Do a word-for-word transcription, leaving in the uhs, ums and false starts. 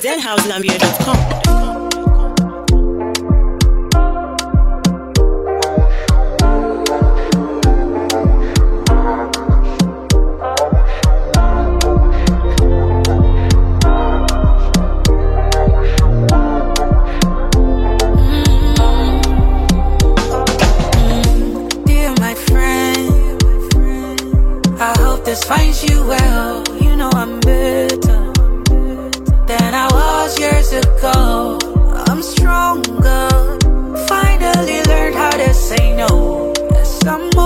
z house gambia dot com. This finds you well, you know I'm better than I was years ago. I'm stronger, finally learned how to say no. Yes, I'm more